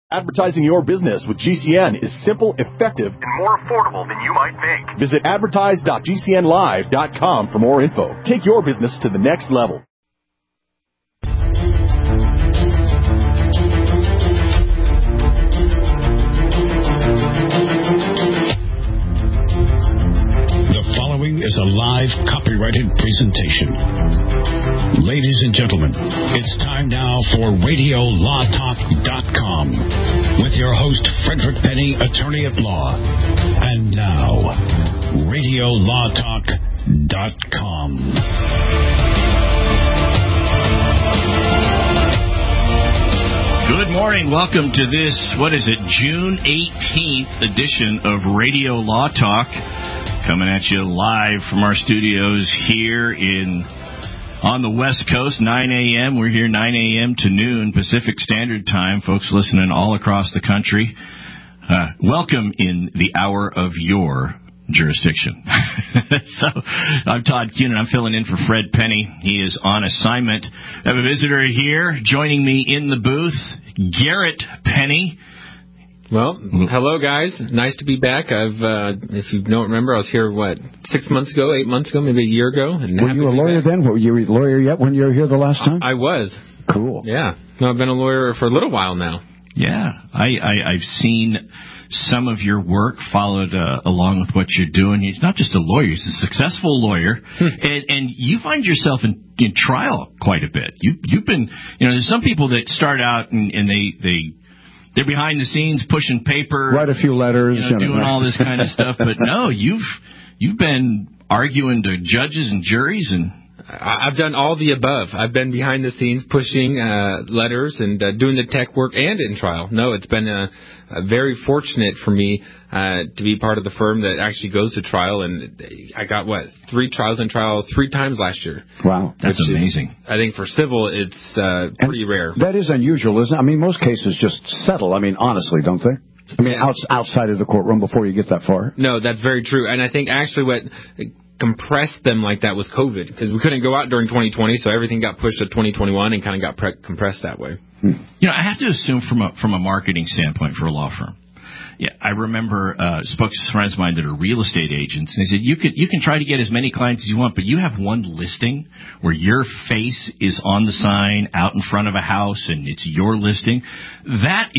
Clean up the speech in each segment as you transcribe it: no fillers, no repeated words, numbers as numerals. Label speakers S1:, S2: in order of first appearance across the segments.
S1: Advertising your business with GCN is simple, effective, and more affordable than you might think. Visit advertise.gcnlive.com for more info. Take your business to the next level.
S2: The following is a live copyrighted presentation. Ladies and gentlemen, it's time now for RadioLawTalk.com with your host, Frederick Penny, attorney at law. And now, RadioLawTalk.com.
S3: Good morning. Welcome to this, June 18th edition of Radio Law Talk. Coming at you live from our studios here on the West Coast, 9 a.m. We're here 9 a.m. to noon Pacific Standard Time. Folks listening all across the country, welcome in the hour of your jurisdiction. So, I'm Todd Cunin. I'm filling in for Fred Penny. He is on assignment. I have a visitor here joining me in the booth, Garrett Penny.
S4: Well, hello, guys. Nice to be back. If you don't remember, I was here, 6 months ago, 8 months ago, maybe a year ago. And
S5: were you a lawyer then? Were you a lawyer yet when you were here the last time?
S4: I was.
S5: Cool.
S4: Yeah. No, I've been a lawyer for a little while now.
S3: Yeah. I've seen some of your work followed along with what you're doing. He's not just a lawyer, he's a successful lawyer. And you find yourself in trial quite a bit. You've been, there's some people that start out and they're behind the scenes pushing paper,
S5: write a few letters,
S3: doing all this kind of stuff. But no, you've been arguing to judges and juries, and
S4: I've done all the above. I've been behind the scenes pushing letters and doing the tech work and in trial. No, it's been very fortunate for me to be part of the firm that actually goes to trial. And I got, 3 trials in trial 3 times last year.
S5: Wow.
S3: That's amazing.
S4: I think for civil, it's pretty rare.
S5: That is unusual, isn't it? I mean, most cases just settle. I mean, honestly, don't they? I mean, outside of the courtroom before you get that far.
S4: No, that's very true. And I think actually what compressed them like that was COVID, because we couldn't go out during 2020, so everything got pushed to 2021 and kind of got compressed that way.
S3: I have to assume from a marketing standpoint for a law firm. Yeah, I remember spoke to some friends of mine that are real estate agents, and they said you can try to get as many clients as you want, but you have one listing where your face is on the sign out in front of a house and it's your listing. That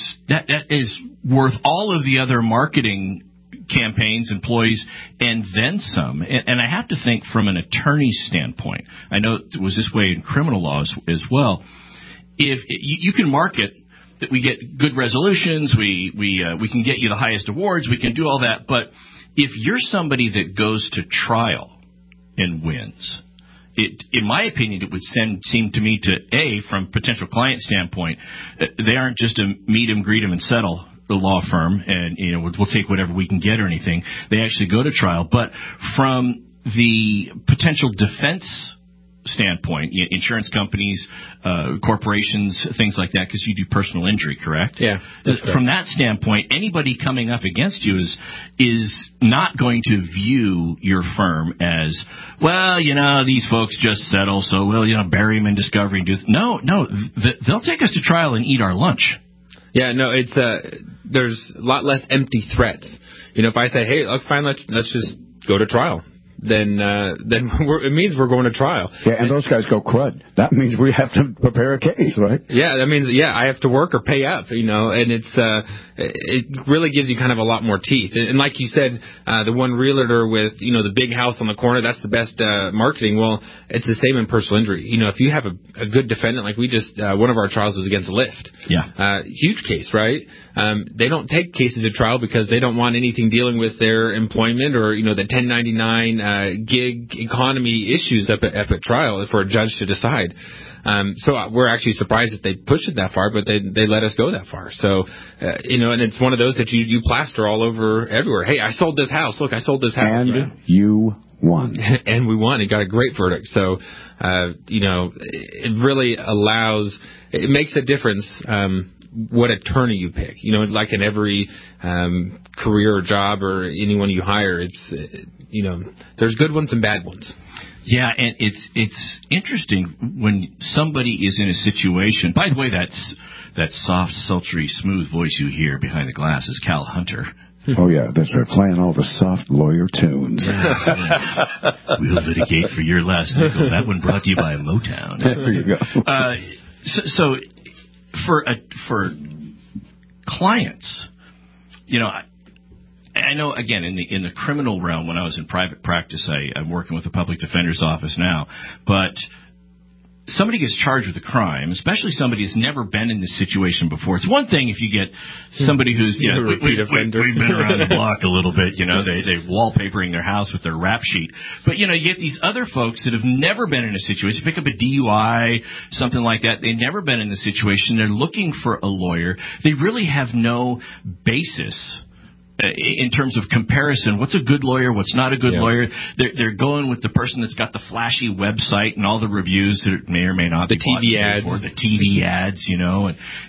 S3: is worth all of the other marketing campaigns, employees, and then some. And I have to think from an attorney's standpoint, I know it was this way in criminal laws as well. If you can market that we get good resolutions, we can get you the highest awards, we can do all that, but if you're somebody that goes to trial and wins, in my opinion, it would seem to me from potential client standpoint, they aren't just a meet 'em, greet 'em, and settle the law firm, and we'll take whatever we can get or anything. They actually go to trial. But from the potential defense standpoint, insurance companies, corporations, things like that, because you do personal injury, correct?
S4: Yeah.
S3: From that standpoint, anybody coming up against you is not going to view your firm as, these folks just settle, so bury them in discovery and do. No, they'll take us to trial and eat our lunch.
S4: Yeah, no, it's there's a lot less empty threats. If I say, hey, look, fine, let's just go to trial, then it means we're going to trial.
S5: Yeah, and those guys go crud. That means we have to prepare a case, right?
S4: Yeah, that means I have to work or pay up, and it really gives you kind of a lot more teeth. And like you said, the one realtor with the big house on the corner, that's the best marketing. Well, it's the same in personal injury. If you have a good defendant, like we just one of our trials was against Lyft.
S3: Yeah,
S4: huge case, right? They don't take cases to trial because they don't want anything dealing with their employment or the 1099 gig economy issues up at trial for a judge to decide. So we're actually surprised that they pushed it that far, but they let us go that far. So, and it's one of those that you plaster all over everywhere. Hey, I sold this house. Look, I sold this house.
S5: And right? You won.
S4: And we won. It got a great verdict. So, it really it makes a difference, what attorney you pick. Like in every career or job or anyone you hire, it's, there's good ones and bad ones.
S3: Yeah, and it's interesting when somebody is in a situation. By the way, that soft, sultry, smooth voice you hear behind the glass is Cal Hunter.
S5: Oh, yeah, they're playing all the soft lawyer tunes.
S3: We'll litigate for your last nickel. That one brought to you by Motown.
S5: There you go.
S3: So for clients, you know, I know, again, in the criminal realm, when I was in private practice, I'm working with the public defender's office now, but somebody gets charged with a crime, especially somebody who's never been in this situation before. It's one thing if you get somebody who's, you know, we've been around the block a little bit, you know, they're wallpapering their house with their rap sheet. But, you know, you get these other folks that have never been in a situation, pick up a DUI, something like that. They've never been in the situation. They're looking for a lawyer. They really have no basis in terms of comparison. What's a good lawyer? What's not a good lawyer? They're going with the person that's got the flashy website and all the reviews that may or may not
S4: the
S3: be
S4: TV ads,
S3: or the TV ads, you know,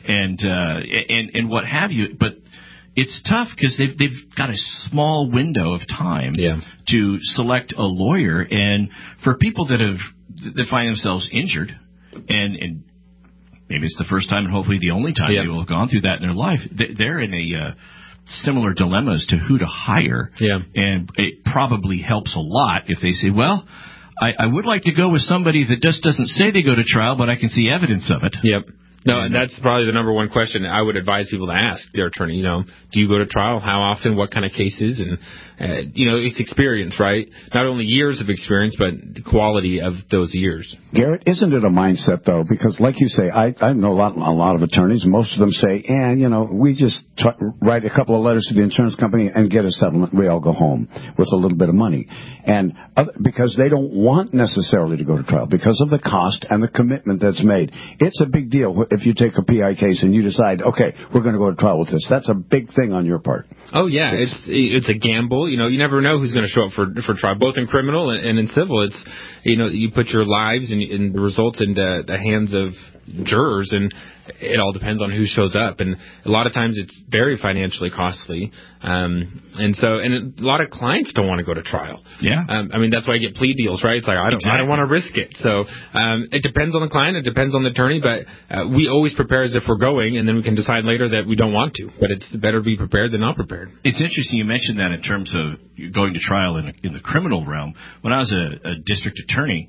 S3: and what have you. But it's tough because they've got a small window of time to select a lawyer, and for people that find themselves injured and maybe it's the first time and hopefully the only time they will have gone through that in their life, they're in a similar dilemmas to who to hire. Yeah. And it probably helps a lot if they say, well, I would like to go with somebody that just doesn't say they go to trial, but I can see evidence of it.
S4: Yep. No, and that's probably the number one question I would advise people to ask their attorney. You know, do you go to trial? How often? What kind of cases? And, you know, it's experience, right? Not only years of experience, but the quality of those years.
S5: Garrett, isn't it a mindset, though? Because, like you say, I know a lot of attorneys. Most of them say, you know, we just write a couple of letters to the insurance company and get a settlement. We all go home with a little bit of money. And because they don't want necessarily to go to trial because of the cost and the commitment that's made. It's a big deal if you take a PI case and you decide, okay, we're going to go to trial with this. That's a big thing on your part.
S4: Oh, yeah. It's a gamble. You know, you never know who's going to show up for trial, both in criminal and in civil. It's, you know, you put your lives and the results into the hands of jurors, and it all depends on who shows up. And a lot of times it's very financially costly. And a lot of clients don't want to go to trial.
S3: Yeah.
S4: I mean, that's why I get plea deals, right? It's like, I don't want to risk it. So, it depends on the client. It depends on the attorney, but we always prepare as if we're going, and then we can decide later that we don't want to. But it's better to be prepared than not prepared.
S3: It's interesting you mentioned that in terms of going to trial in the criminal realm. When I was a district attorney,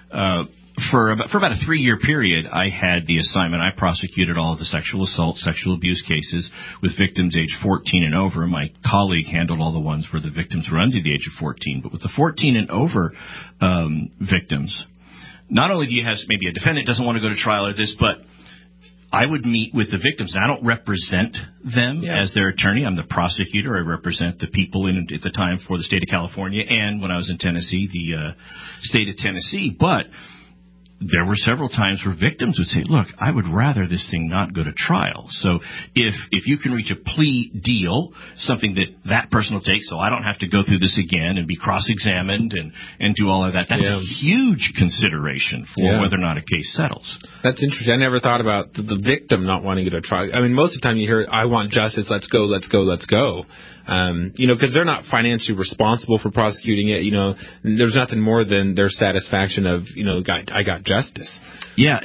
S3: for about a 3-year period, I had the assignment. I prosecuted all of the sexual assault, sexual abuse cases with victims age 14 and over. My colleague handled all the ones where the victims were under the age of 14. But with the 14 and over victims, not only do you have maybe a defendant doesn't want to go to trial or this, but I would meet with the victims. And I don't represent them as their attorney. I'm the prosecutor. I represent the people at the time for the state of California, and when I was in Tennessee, the state of Tennessee. But there were several times where victims would say, look, I would rather this thing not go to trial. So if you can reach a plea deal, something that person will take so I don't have to go through this again and be cross-examined and do all of that, that's a huge consideration for whether or not a case settles.
S4: That's interesting. I never thought about the victim not wanting to go to trial. I mean, most of the time you hear, I want justice, let's go, let's go, let's go. You know, because they're not financially responsible for prosecuting it. You know, there's nothing more than their satisfaction of, you know, I got justice.
S3: Yeah,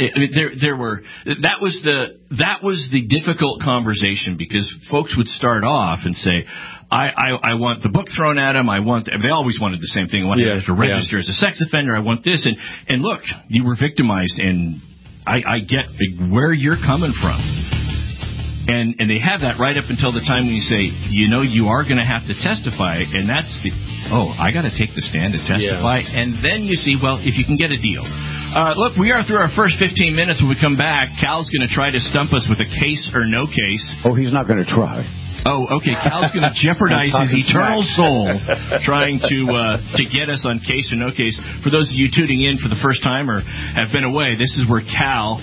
S3: that was the difficult conversation, because folks would start off and say, I want the book thrown at them. They always wanted the same thing. I want to register as a sex offender. I want this. And look, you were victimized, and I get where you're coming from. And they have that right up until the time when you say, you know, you are going to have to testify, and that's I got to take the stand to testify. Yeah. And then you see, well, if you can get a deal. Look, we are through our first 15 minutes. When we come back, Cal's going to try to stump us with a case or no case.
S5: Oh, he's not going to try.
S3: Oh, okay. Cal's going to jeopardize his eternal soul trying to get us on case or no case. For those of you tuning in for the first time or have been away, this is where Cal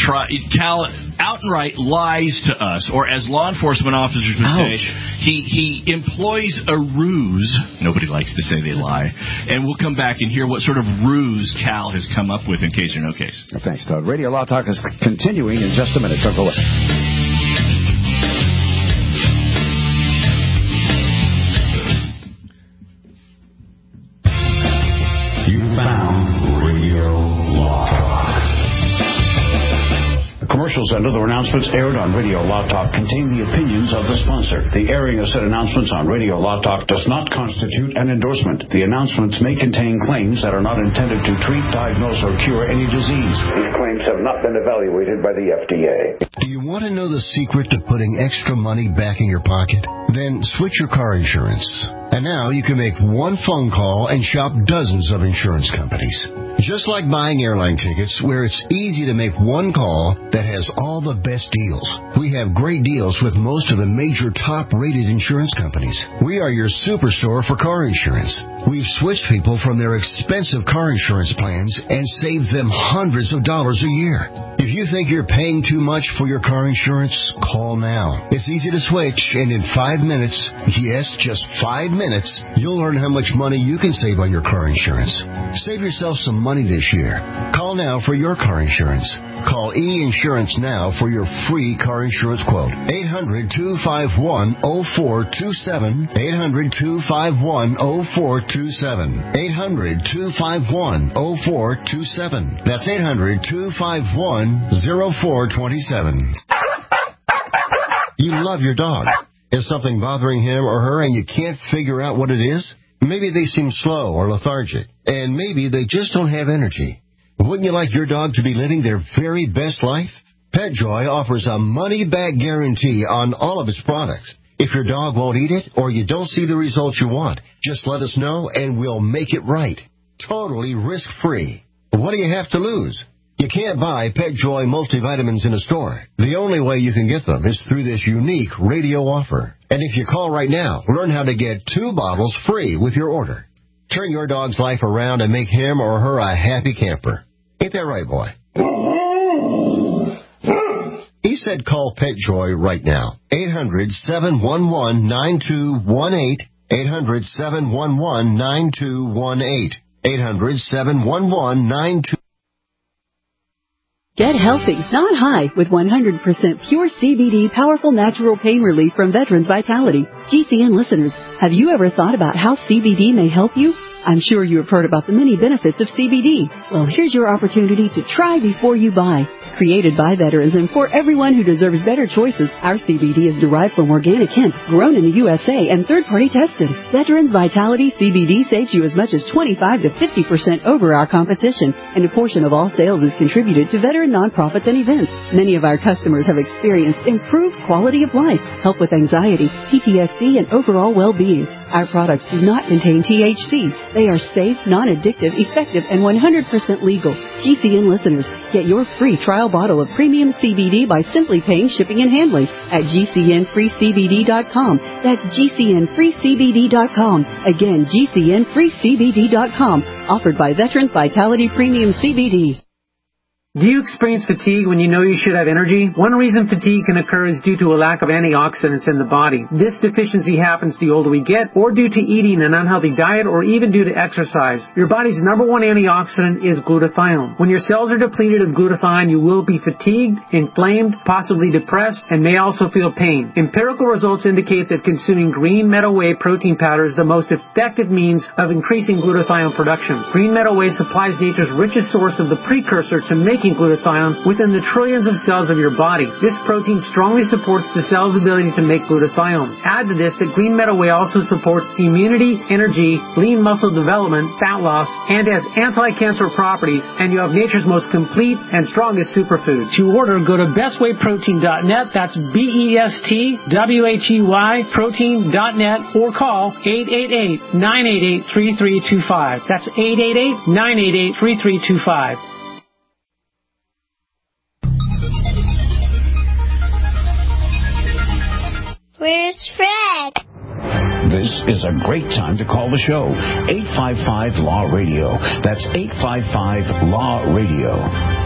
S3: outright lies to us, or as law enforcement officers would say, he employs a ruse. Nobody likes to say they lie. And we'll come back and hear what sort of ruse Cal has come up with in case or no case.
S5: Thanks, Todd. Radio Law Talk is continuing in just a minute. Don't go away.
S2: You found
S6: commercials and other announcements aired on Radio Law Talk contain the opinions of the sponsor. The airing of said announcements on Radio Law Talk does not constitute an endorsement. The announcements may contain claims that are not intended to treat, diagnose, or cure any disease. These claims have not been evaluated by the FDA.
S7: Do you want to know the secret to putting extra money back in your pocket? Then switch your car insurance. And now you can make one phone call and shop dozens of insurance companies. Just like buying airline tickets, where it's easy to make one call that has all the best deals. We have great deals with most of the major top-rated insurance companies. We are your superstore for car insurance. We've switched people from their expensive car insurance plans and saved them hundreds of dollars a year. If you think you're paying too much for your car insurance, call now. It's easy to switch, and in 5 minutes, yes, just 5 minutes, you'll learn how much money you can save on your car insurance. Save yourself some money this year. Call now for your car insurance. Call E-Insurance now for your free car insurance quote. 800-251-0427. 800-251-0427. 800-251-0427. That's 800-251-0427. You love your dog. Is something bothering him or her and you can't figure out what it is? Maybe they seem slow or lethargic, and maybe they just don't have energy. Wouldn't you like your dog to be living their very best life? PetJoy offers a money-back guarantee on all of its products. If your dog won't eat it or you don't see the results you want, just let us know and we'll make it right. Totally risk-free. What do you have to lose? You can't buy PetJoy multivitamins in a store. The only way you can get them is through this unique radio offer. And if you call right now, learn how to get 2 bottles free with your order. Turn your dog's life around and make him or her a happy camper. Ain't that right, boy? He said call PetJoy right now. 800-711-9218. 800-711-9218. 800-711-9218.
S8: Get healthy, not high, with 100% pure CBD powerful natural pain relief from Veterans Vitality. GCN listeners, have you ever thought about how CBD may help you? I'm sure you have heard about the many benefits of CBD. Well, here's your opportunity to try before you buy. Created by veterans and for everyone who deserves better choices, our CBD is derived from organic hemp, grown in the USA, and third-party tested. Veterans Vitality CBD saves you as much as 25 to 50% over our competition, and a portion of all sales is contributed to veteran nonprofits and events. Many of our customers have experienced improved quality of life, help with anxiety, PTSD, and overall well-being. Our products do not contain THC. They are safe, non-addictive, effective, and 100% legal. GCN listeners, get your free trial bottle of premium CBD by simply paying shipping and handling at GCNFreeCBD.com. That's GCNFreeCBD.com. Again, GCNFreeCBD.com. Offered by Veterans Vitality Premium CBD.
S9: Do you experience fatigue when you know you should have energy? One reason fatigue can occur is due to a lack of antioxidants in the body. This deficiency happens the older we get, or due to eating an unhealthy diet, or even due to exercise. Your body's number one antioxidant is glutathione. When your cells are depleted of glutathione, you will be fatigued, inflamed, possibly depressed, and may also feel pain. Empirical results indicate that consuming green meadow whey protein powder is the most effective means of increasing glutathione production. Green meadow whey supplies nature's richest source of the precursor to making glutathione within the trillions of cells of your body. This protein strongly supports the cell's ability to make glutathione. Add to this that green meadow whey also supports immunity, energy, lean muscle development, fat loss, and has anti-cancer properties, and you have nature's most complete and strongest superfood. To order, go to bestwayprotein.net. That's BESTWHEY protein.net, or call 888-988-3325. That's 888-988-3325.
S10: Where's Fred?
S6: This is a great time to call the show. 855-LAW-RADIO. That's 855-LAW-RADIO.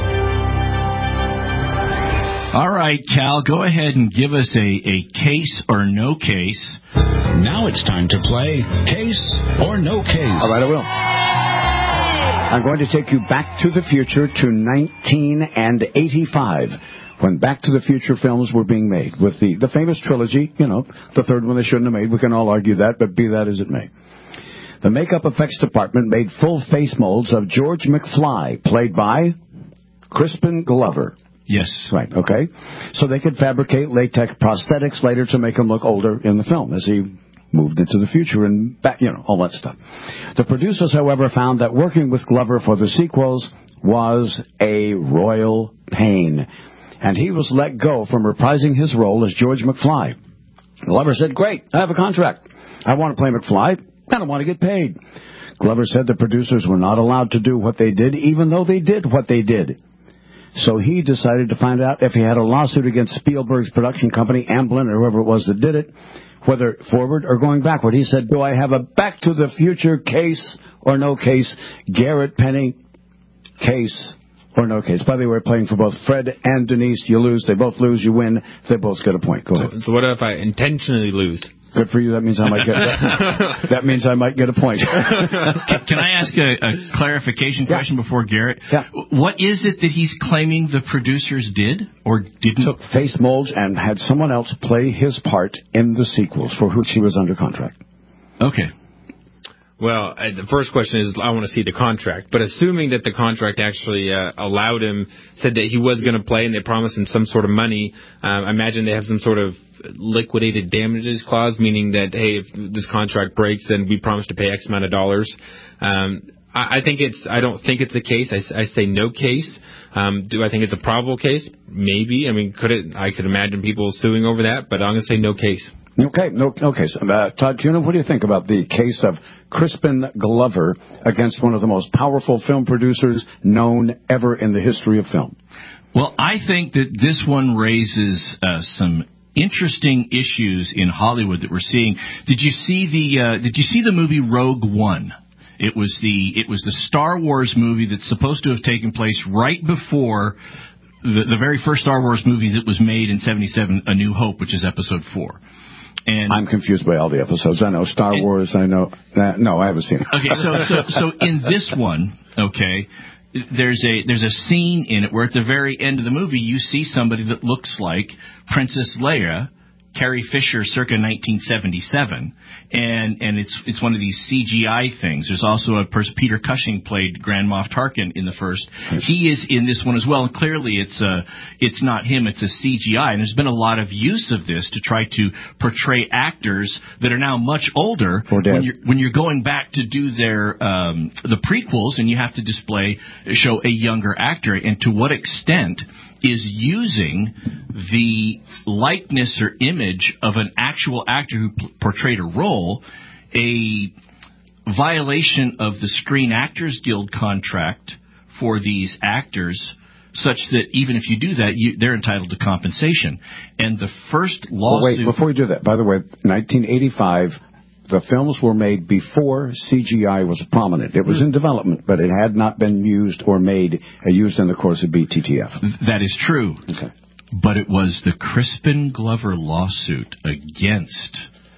S3: All right, Cal, go ahead and give us a case or no case.
S2: Now it's time to play Case or No Case.
S5: All right, I will. I'm going to take you back to the future to 1985. When Back to the Future films were being made, with the famous trilogy, the third one they shouldn't have made. We can all argue that, but be that as it may. The makeup effects department made full face molds of George McFly, played by Crispin Glover.
S3: Yes.
S5: Right, okay. So they could fabricate latex prosthetics later to make him look older in the film as he moved into the future and back, all that stuff. The producers, however, found that working with Glover for the sequels was a royal pain, and he was let go from reprising his role as George McFly. Glover said, "Great, I have a contract. I want to play McFly. I don't want to get paid." Glover said the producers were not allowed to do what they did, even though they did what they did. So he decided to find out if he had a lawsuit against Spielberg's production company, Amblin, or whoever it was that did it, whether forward or going backward. He said, "Do I have a Back to the Future case or no case? Garrett Penny, case or no case?" By the way, we're playing for both Fred and Denise. You lose, they both lose, you win, they both get a point. Go ahead.
S4: So what if I intentionally lose?
S5: Good for you. That means I might get that means I might get a point.
S3: Can I ask a clarification question before Garrett?
S5: Yeah.
S3: What is it that he's claiming the producers did or didn't?
S5: Took face molds and had someone else play his part in the sequels for which he was under contract.
S3: Okay.
S4: Well, the first question is, I want to see the contract. But assuming that the contract actually allowed him, said that he was going to play and they promised him some sort of money, I imagine they have some sort of liquidated damages clause, meaning that, hey, if this contract breaks, then we promise to pay X amount of dollars. I don't think it's the case. I say no case. Do I think it's a probable case? Maybe. I mean, I could imagine people suing over that, but I'm going to say no case.
S5: Okay, no case. Todd Cunin, what do you think about the case of Crispin Glover against one of the most powerful film producers known ever in the history of film?
S3: Well, I think that this one raises some interesting issues in Hollywood that we're seeing. Did you see the movie Rogue One? It was the Star Wars movie that's supposed to have taken place right before the very first Star Wars movie that was made in 1977, A New Hope, which is Episode 4. And
S5: I'm confused by all the episodes. I know Star Wars. I know. No, I haven't seen it.
S3: Okay, so in this one, okay, there's a scene in it where at the very end of the movie you see somebody that looks like Princess Leia, Carrie Fisher, circa 1977, and it's one of these CGI things. There's also a person, Peter Cushing played Grand Moff Tarkin in the first. He is in this one as well, and clearly it's not him, it's a CGI. And there's been a lot of use of this to try to portray actors that are now much older when you're going back to do their the prequels, and you have to show a younger actor. And to what extent is using the likeness or image of an actual actor who portrayed a role a violation of the Screen Actors Guild contract for these actors, such that even if you do that, they're entitled to compensation. And the first lawsuit...
S5: Wait, before you do that, by the way, 1985... the films were made before CGI was prominent. It was in development, but it had not been used or used in the course of BTTF.
S3: That is true.
S5: Okay.
S3: But it was the Crispin Glover lawsuit against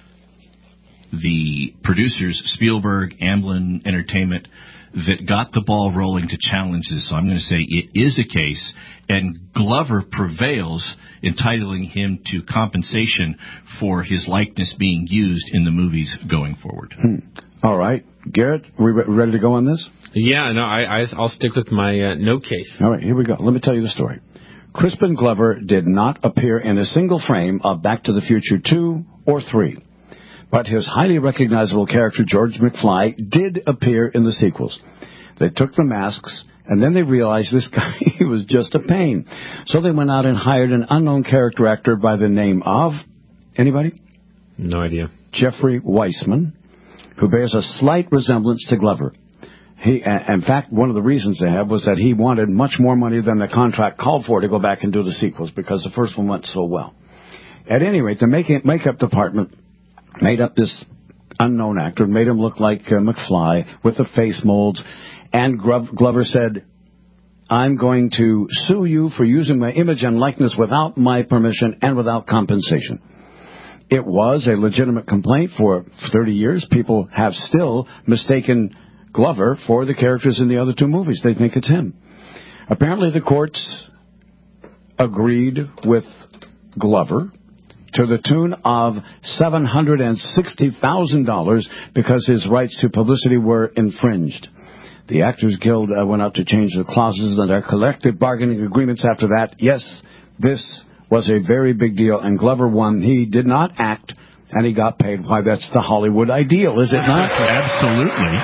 S3: the producers, Spielberg, Amblin Entertainment, that got the ball rolling to challenge this. So I'm going to say it is a case, and Glover prevails, entitling him to compensation for his likeness being used in the movies going forward.
S5: All right. Garrett, are we ready to go on this?
S4: Yeah, no, I'll stick with my no case.
S5: All right, here we go. Let me tell you the story. Crispin Glover did not appear in a single frame of Back to the Future 2 or 3. But his highly recognizable character, George McFly, did appear in the sequels. They took the masks, and then they realized this guy was just a pain. So they went out and hired an unknown character actor by the name of... Anybody?
S4: No idea.
S5: Jeffrey Weissman, who bears a slight resemblance to Glover. In fact, one of the reasons they had was that he wanted much more money than the contract called for to go back and do the sequels, because the first one went so well. At any rate, the makeup department made up this unknown actor, made him look like McFly with the face molds, and Glover said, "I'm going to sue you for using my image and likeness without my permission and without compensation." It was a legitimate complaint. For 30 years. People have still mistaken Glover for the characters in the other two movies. They think it's him. Apparently the courts agreed with Glover to the tune of $760,000 because his rights to publicity were infringed. The Actors Guild went out to change the clauses in their collective bargaining agreements after that. Yes, this was a very big deal, and Glover won. He did not act, and he got paid. Why, that's the Hollywood ideal, is it not?
S3: Absolutely.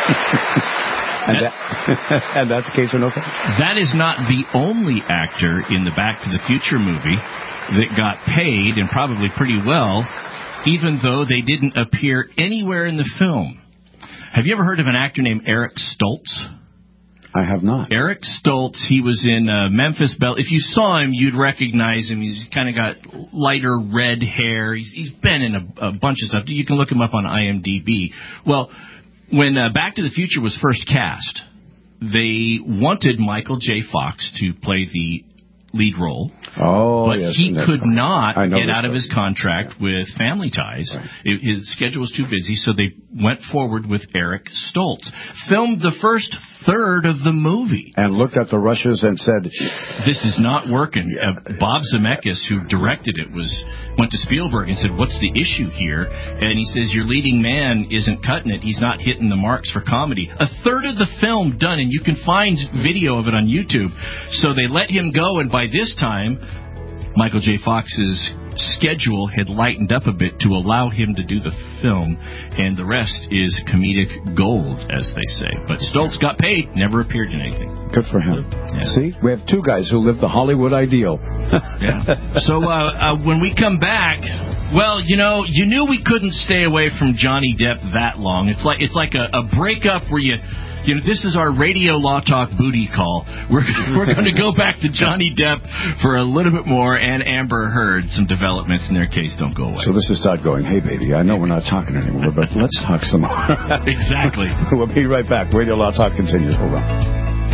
S5: And that's the case or no case?
S3: That is not the only actor in the Back to the Future movie that got paid, and probably pretty well, even though they didn't appear anywhere in the film. Have you ever heard of an actor named Eric Stoltz?
S5: I have not.
S3: Eric Stoltz, he was in Memphis Belle. If you saw him, you'd recognize him. He's kind of got lighter red hair. He's been in a bunch of stuff. You can look him up on IMDb. Well, when Back to the Future was first cast, they wanted Michael J. Fox to play the lead role.
S5: Oh,
S3: but
S5: yes,
S3: he could not get out of
S5: story.
S3: his contract with Family Ties.
S5: Right.
S3: His schedule was too busy, so they went forward with Eric Stoltz. Filmed the first third of the movie.
S5: And looked at the rushes and said,
S3: this is not working. Bob Zemeckis, who directed it, went to Spielberg and said, what's the issue here? And he says, your leading man isn't cutting it. He's not hitting the marks for comedy. A third of the film done, and you can find video of it on YouTube. So they let him go, and by this time, Michael J. Fox's schedule had lightened up a bit to allow him to do the film, and the rest is comedic gold, as they say. But Stoltz got paid, never appeared in anything.
S5: Good for him.
S3: Yeah.
S5: See, we have two guys who live the Hollywood ideal.
S3: Yeah. So when we come back, well, you knew we couldn't stay away from Johnny Depp that long. It's like a breakup where this is our Radio Law Talk booty call. We're going to go back to Johnny Depp for a little bit more, and Amber Heard. Some developments in their case don't go away.
S5: So this is Todd going, hey, baby, I know we're not talking anymore, but let's talk some more.
S3: Exactly.
S5: We'll be right back. Radio Law Talk continues. Hold on.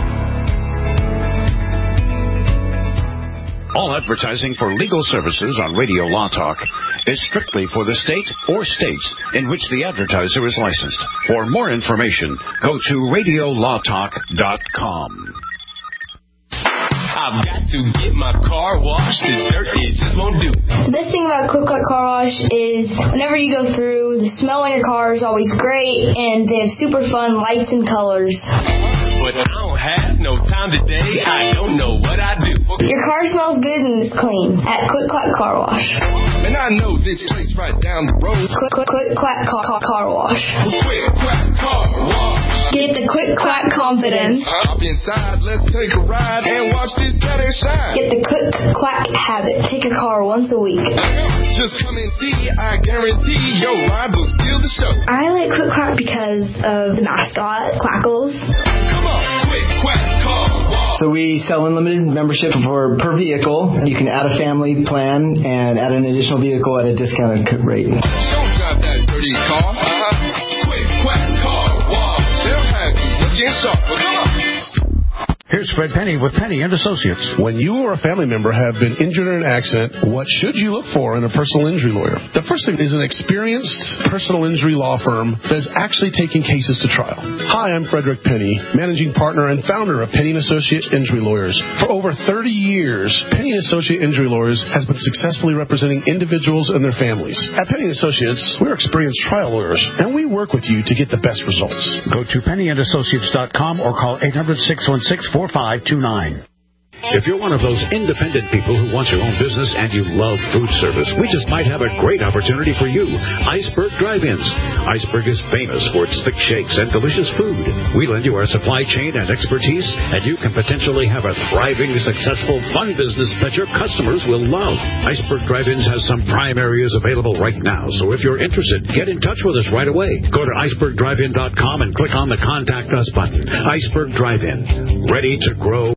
S6: All advertising for legal services on Radio Law Talk is strictly for the state or states in which the advertiser is licensed. For more information, go to radiolawtalk.com.
S11: I've got to get my car washed. This dirt it just won't do.
S10: The best thing about Quick Quack Car Wash is whenever you go through, the smell in your car is always great, and they have super fun lights and colors.
S11: But I don't have no time today. I don't know what I do.
S10: Your car smells good and is clean at Quick Quack Car Wash.
S11: And I know this place right down the road.
S10: Quick Quack Car Wash.
S11: Quick Quack Car Wash.
S10: Get the Quick Quack confidence.
S11: Hop inside, let's take a ride and watch this cat shine.
S10: Get the Quick Quack habit. Take a car once a week.
S11: Just come and see. I guarantee your ride will steal the show.
S10: I like Quick Quack because of the mascot, Quackles.
S11: Come on, Quick Quack Car Wash.
S12: So we sell unlimited membership per vehicle. You can add a family plan and add an additional vehicle at a discounted rate.
S11: Don't drive that dirty car. Quick Quack Car Wash. They'll have you looking sharp. Well, come on.
S6: Here's Fred Penny with Penny & Associates.
S13: When you or a family member have been injured in an accident, what should you look for in a personal injury lawyer? The first thing is an experienced personal injury law firm that is actually taking cases to trial. Hi, I'm Frederick Penny, managing partner and founder of Penny & Associate Injury Lawyers. For over 30 years, Penny & Associate Injury Lawyers has been successfully representing individuals and their families. At Penny & Associates, we're experienced trial lawyers, and we work with you to get the best results.
S6: Go to PennyandAssociates.com or call 800-616-4529. If you're one of those independent people who wants your own business and you love food service, we just might have a great opportunity for you. Iceberg Drive-Ins. Iceberg is famous for its thick shakes and delicious food. We lend you our supply chain and expertise, and you can potentially have a thriving, successful, fun business that your customers will love. Iceberg Drive-Ins has some prime areas available right now, so if you're interested, get in touch with us right away. Go to icebergdrivein.com and click on the Contact Us button. Iceberg Drive-In. Ready to grow.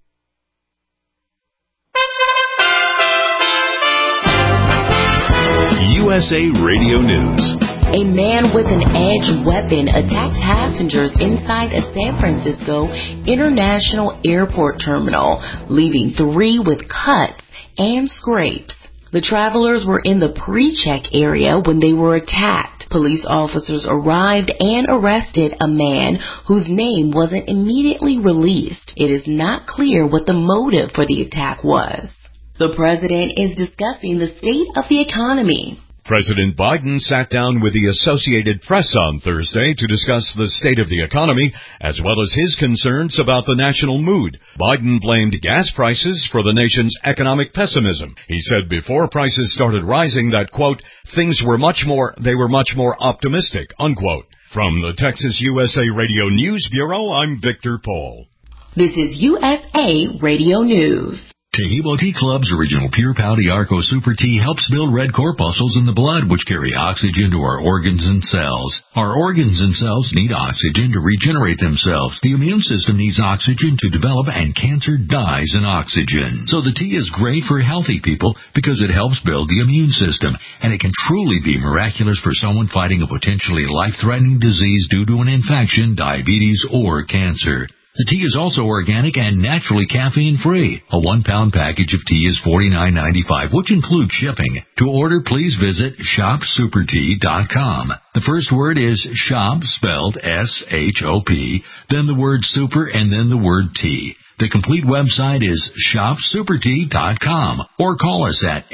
S1: USA Radio News.
S14: A man with an edged weapon attacked passengers inside a San Francisco International Airport terminal, leaving 3 with cuts and scrapes. The travelers were in the pre-check area when they were attacked. Police officers arrived and arrested a man whose name wasn't immediately released. It is not clear what the motive for the attack was. The president is discussing the state of the economy.
S15: President Biden sat down with the Associated Press on Thursday to discuss the state of the economy, as well as his concerns about the national mood. Biden blamed gas prices for the nation's economic pessimism. He said before prices started rising that, quote, things were much more optimistic, unquote. From the Texas USA Radio News Bureau, I'm Victor Paul.
S14: This is USA Radio News.
S16: Tehibo Tea Club's original Pure Pau Arco Super Tea helps build red corpuscles in the blood, which carry oxygen to our organs and cells. Our organs and cells need oxygen to regenerate themselves. The immune system needs oxygen to develop, and cancer dies in oxygen. So the tea is great for healthy people because it helps build the immune system, and it can truly be miraculous for someone fighting a potentially life-threatening disease due to an infection, diabetes, or cancer. The tea is also organic and naturally caffeine-free. A 1-pound package of tea is $49.95, which includes shipping. To order, please visit shopsupertea.com. The first word is shop, spelled S-H-O-P, then the word super, and then the word tea. The complete website is shopsupertea.com, or call us at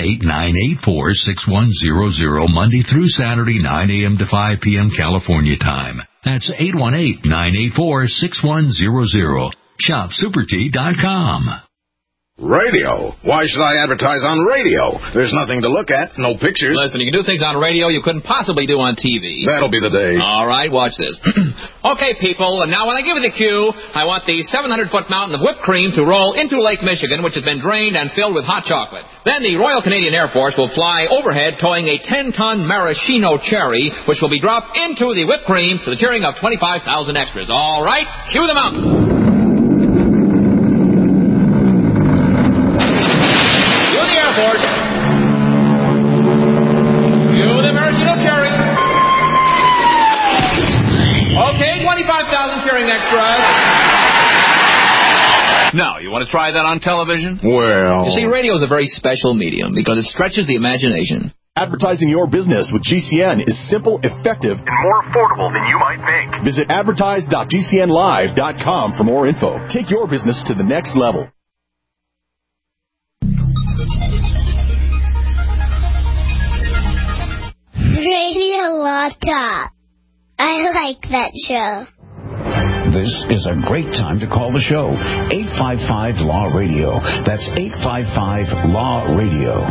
S16: 818-984-6100 Monday through Saturday, 9 a.m. to 5 p.m. California time. That's 818-984-6100. shopsupertea.com.
S17: Radio. Why should I advertise on radio? There's nothing to look at, no pictures.
S18: Listen, you can do things on radio you couldn't possibly do on TV.
S17: That'll be the day.
S18: All right, watch this. Okay, people, and now when I give you the cue, I want the 700-foot mountain of whipped cream to roll into Lake Michigan, which has been drained and filled with hot chocolate. Then the Royal Canadian Air Force will fly overhead towing a 10-ton maraschino cherry, which will be dropped into the whipped cream to the cheering of 25,000 extras. All right, cue the mountain. Okay, 25,000 cheering extras. Now, you want to try that on television?
S17: Well...
S18: You see, radio is a very special medium because it stretches the imagination.
S1: Advertising your business with GCN is simple, effective, and more affordable than you might think. Visit advertise.gcnlive.com for more info. Take your business to the next level.
S19: Radio Law Talk. I like that show.
S6: This is a great time to call the show. 855-LAW-RADIO. That's 855-LAW-RADIO.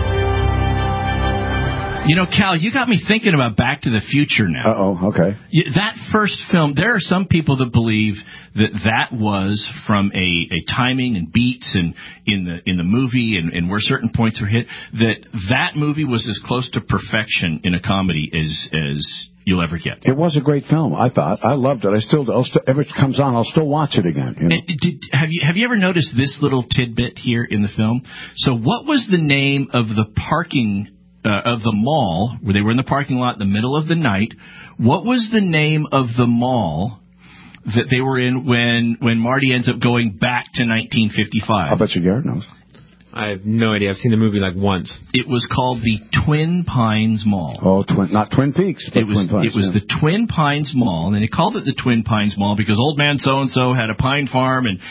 S3: You know, Cal, you got me thinking about Back to the Future now.
S5: Uh-oh, okay.
S3: That first film, there are some people that believe that was from a timing and beats and in the movie and where certain points were hit, that movie was as close to perfection in a comedy as you'll ever get.
S5: It was a great film, I thought. I loved it. I'll still if it comes on, I'll still watch it again. You know?
S3: Have you ever noticed this little tidbit here in the film? So what was the name of the parking of the mall, where they were in the parking lot in the middle of the night? What was the name of the mall that they were in when Marty ends up going back to 1955?
S5: I bet you Garrett knows.
S4: I have no idea. I've seen the movie like once.
S3: It was called the Twin Pines Mall.
S5: Oh, not Twin Peaks, but Twin Pines.
S3: It was the Twin Pines Mall, and they called it the Twin Pines Mall because old man so-and-so had a pine farm, and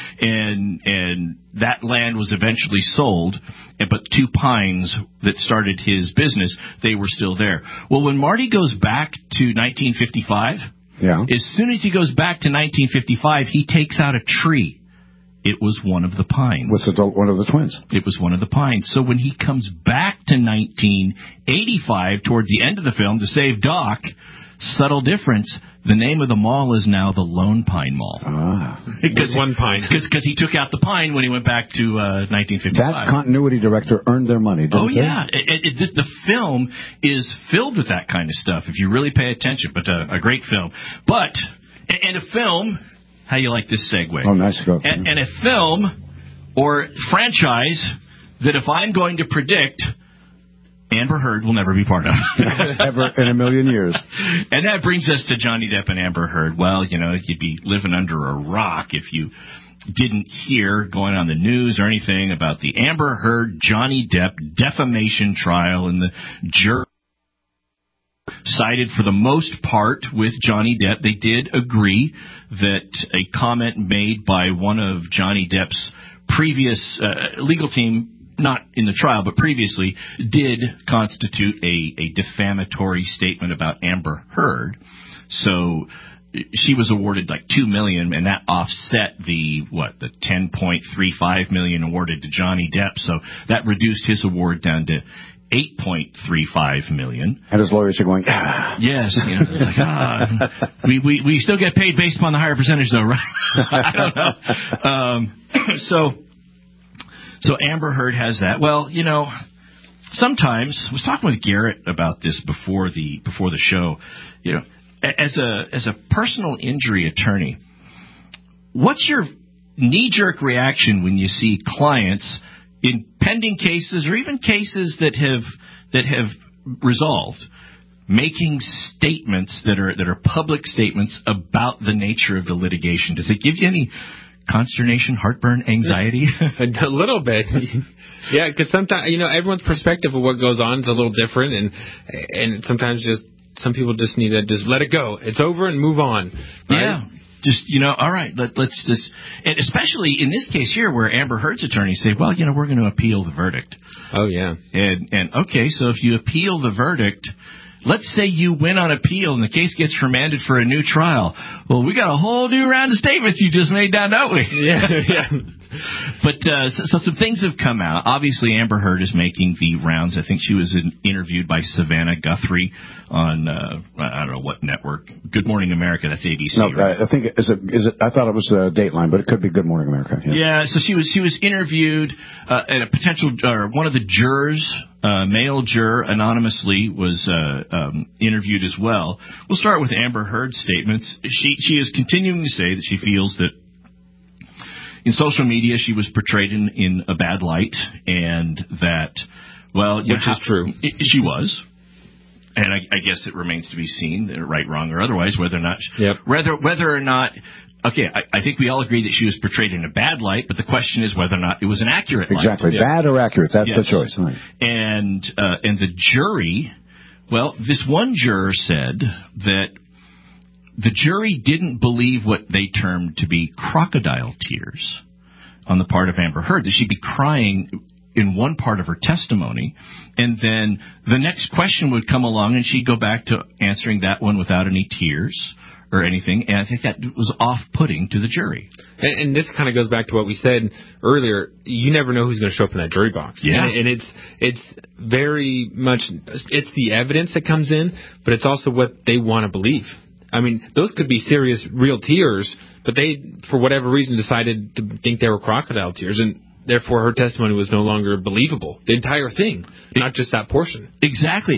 S3: that land was eventually sold, but two pines that started his business, they were still there. Well, when Marty goes back to 1955, as soon as he goes back to 1955, he takes out a tree. It was one of the pines.
S5: One of the twins.
S3: It was one of the pines. So when he comes back to 1985, toward the end of the film, to save Doc, subtle difference, the name of the mall is now the Lone Pine Mall.
S4: Because one pine.
S3: Because he took out the pine when he went back to 1955.
S5: That continuity director earned their money, didn't they?
S3: Yeah. The film is filled with that kind of stuff, if you really pay attention. But a great film. And a film... How you like this segue?
S5: Oh, nice. Go.
S3: And a film or franchise that if I'm going to predict, Amber Heard will never be part of.
S5: Ever in a million years.
S3: And that brings us to Johnny Depp and Amber Heard. Well, you know, you'd be living under a rock if you didn't hear going on the news or anything about the Amber Heard Johnny Depp defamation trial, and the jury sided for the most part with Johnny Depp. They did agree that a comment made by one of Johnny Depp's previous legal team not in the trial, but previously, did constitute a defamatory statement about Amber Heard. So she was awarded like $2 million, and that offset the $10.35 million awarded to Johnny Depp. So that reduced his award down to $8.35 million.
S5: And his lawyers are going,
S3: yes, it's like, we still get paid based upon the higher percentage, though, right? I don't know. So Amber Heard has that. Well, sometimes I was talking with Garrett about this before the show. As a personal injury attorney, what's your knee-jerk reaction when you see clients in pending cases or even cases that have resolved making statements that are public statements about the nature of the litigation? Does it give you any consternation, heartburn, anxiety?
S4: A little bit. Yeah, because sometimes, everyone's perspective of what goes on is a little different, and sometimes just some people just need to just let it go. It's over and move on. Right?
S3: Yeah. Just, all right, let's just, and especially in this case here where Amber Heard's attorneys say, well, we're going to appeal the verdict.
S4: Oh, yeah.
S3: And okay, so if you appeal the verdict, let's say you win on appeal and the case gets remanded for a new trial. Well, we got a whole new round of statements you just made now, don't we?
S4: Yeah.
S3: But so some things have come out. Obviously, Amber Heard is making the rounds. I think she was interviewed by Savannah Guthrie on I don't know what network. Good Morning America. That's ABC.
S5: No,
S3: right?
S5: I think is it? I thought it was Dateline, but it could be Good Morning America.
S3: Yeah. So she was interviewed, and a potential one of the jurors, male juror, anonymously was interviewed as well. We'll start with Amber Heard's statements. She is continuing to say that she feels that in social media, she was portrayed in a bad light, and that,
S4: which is true.
S3: She was, and I guess it remains to be seen, right, wrong, or otherwise, whether or not. Okay, I think we all agree that she was portrayed in a bad light, but the question is whether or not it was an accurate light.
S5: Exactly, bad or accurate. That's the choice. Right.
S3: And the jury, this one juror said that the jury didn't believe what they termed to be crocodile tears on the part of Amber Heard, that she'd be crying in one part of her testimony, and then the next question would come along and she'd go back to answering that one without any tears or anything, and I think that was off-putting to the jury.
S4: And this kind of goes back to what we said earlier. You never know who's going to show up in that jury box.
S3: Yeah.
S4: And it's very much, it's the evidence that comes in, but it's also what they want to believe. I mean, those could be serious, real tears, but they, for whatever reason, decided to think they were crocodile tears, and therefore her testimony was no longer believable. The entire thing, not just that portion.
S3: Exactly.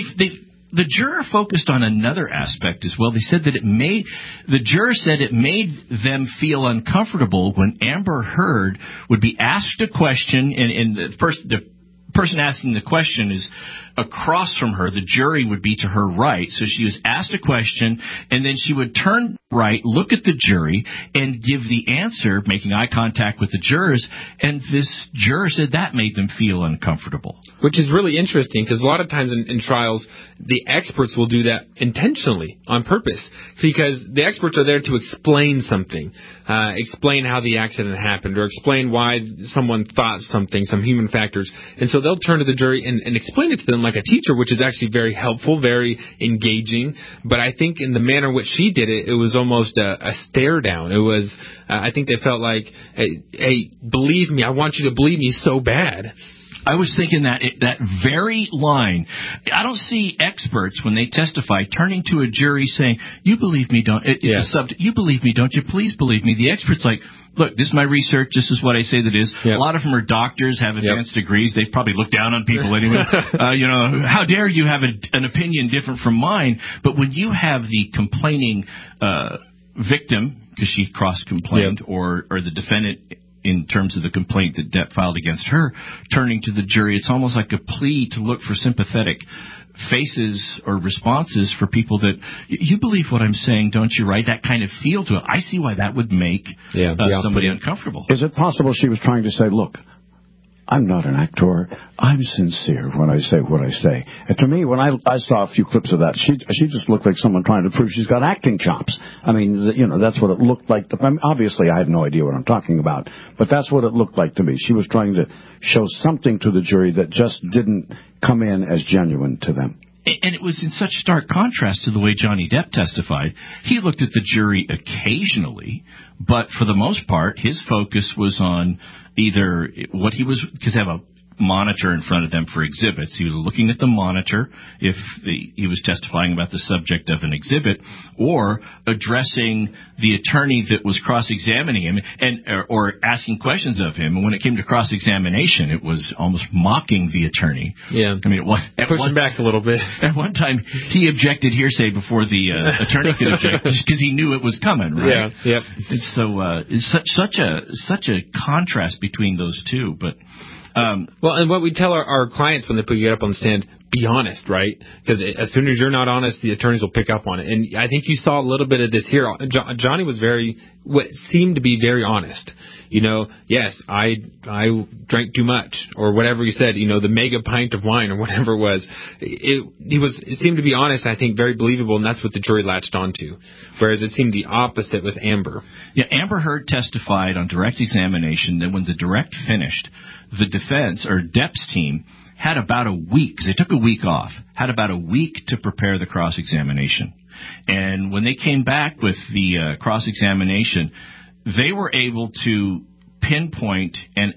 S3: The juror focused on another aspect as well. They said that the juror said it made them feel uncomfortable when Amber Heard would be asked a question, and the person asking the question is across from her. The jury would be to her right. So she was asked a question, and then she would turn right, look at the jury, and give the answer, making eye contact with the jurors. And this juror said that made them feel uncomfortable.
S4: Which is really interesting, because a lot of times in trials, the experts will do that intentionally, on purpose, because the experts are there to explain something, explain how the accident happened, or explain why someone thought something, some human factors. And so they'll turn to the jury and explain it to them like a teacher, which is actually very helpful, very engaging. But I think in the manner in which she did it, it was almost a stare down. It was, I think they felt like, hey, believe me, I want you to believe me so bad.
S3: I was thinking that very line. I don't see experts when they testify turning to a jury saying, "You believe me, don't?" You believe me, don't you? Please believe me. The expert's like, "Look, this is my research. This is what I say that is." Yep. A lot of them are doctors, have advanced degrees. They probably look down on people anyway. How dare you have an opinion different from mine? But when you have the complaining victim, because she cross-complained, or the defendant, in terms of the complaint that Depp filed against her, turning to the jury, it's almost like a plea to look for sympathetic faces or responses for people that, you believe what I'm saying, don't you, right? That kind of feel to it. I see why that would make somebody uncomfortable.
S5: Is it possible she was trying to say, look, I'm not an actor. I'm sincere when I say what I say. And to me, when I saw a few clips of that, she just looked like someone trying to prove she's got acting chops. I mean, that's what it looked like. I mean, obviously, I have no idea what I'm talking about, but that's what it looked like to me. She was trying to show something to the jury that just didn't come in as genuine to them.
S3: And it was in such stark contrast to the way Johnny Depp testified. He looked at the jury occasionally, but for the most part, his focus was on either what he was, because they have a monitor in front of them for exhibits. He was looking at the monitor if he was testifying about the subject of an exhibit, or addressing the attorney that was cross-examining him or asking questions of him. And when it came to cross-examination, it was almost mocking the attorney.
S4: Yeah.
S3: I mean,
S4: pushing back a little bit.
S3: At one time, he objected hearsay before the attorney could object, just because he knew it was coming, right?
S4: Yeah. Yep.
S3: And so it's such a contrast between those two, but.
S4: Well, and what we tell our clients when they put you up on the stand, be honest, right? Because as soon as you're not honest, the attorneys will pick up on it. And I think you saw a little bit of this here. Johnny was what seemed to be very honest. Yes, I drank too much, or whatever he said, the mega pint of wine, or whatever it was. It seemed to be honest, I think, very believable, and that's what the jury latched onto. Whereas it seemed the opposite with Amber.
S3: Yeah, Amber Heard testified on direct examination that when the direct finished, the defense, or Depp's team, had about a week, because they took a week off, had about a week to prepare the cross-examination. And when they came back with the cross-examination, they were able to pinpoint and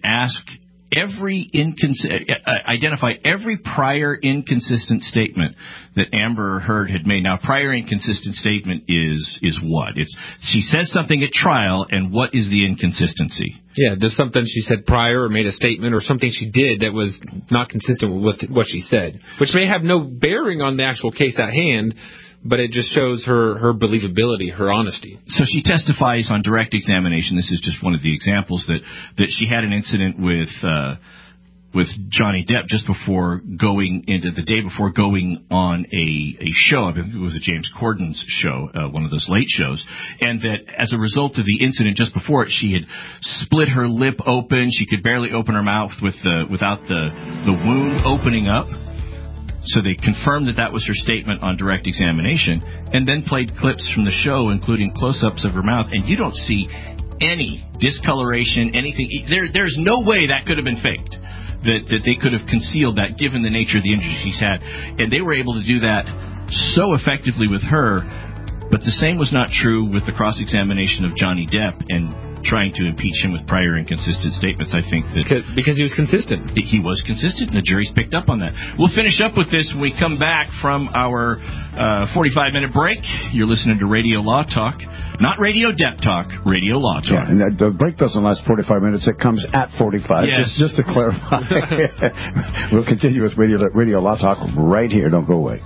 S3: identify every prior inconsistent statement that Amber Heard had made. Now, prior inconsistent statement is what? She says something at trial, and what is the inconsistency?
S4: Yeah, just something she said prior, or made a statement, or something she did that was not consistent with what she said, which may have no bearing on the actual case at hand, but it just shows her believability, her honesty.
S3: So she testifies on direct examination. This is just one of the examples that she had an incident with Johnny Depp just before going the day before going on a show. I think it was a James Corden's show, one of those late shows, and that as a result of the incident just before it, she had split her lip open. She could barely open her mouth without the wound opening up. So they confirmed that was her statement on direct examination, and then played clips from the show, including close-ups of her mouth, and you don't see any discoloration, anything. There's no way that could have been faked, that they could have concealed that given the nature of the injury she's had. And they were able to do that so effectively with her, but the same was not true with the cross-examination of Johnny Depp and trying to impeach him with prior inconsistent statements. I think that
S4: because he was consistent.
S3: He was consistent, and the jury's picked up on that. We'll finish up with this when we come back from our 45-minute break. You're listening to Radio Law Talk, not Radio Depp Talk, Radio Law Talk.
S5: Yeah, and the break doesn't last 45 minutes. It comes at 45.
S3: Yes.
S5: Just to clarify. We'll continue with Radio Law Talk right here. Don't go away.